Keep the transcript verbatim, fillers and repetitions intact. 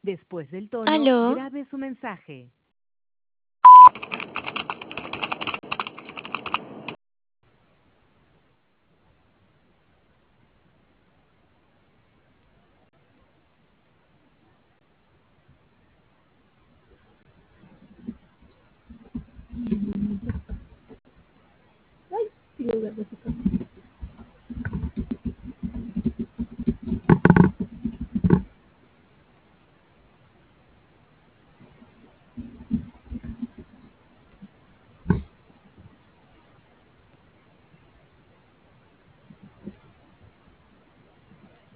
Después del tono, Aló, grabe su mensaje. Ay, quiero ver de esa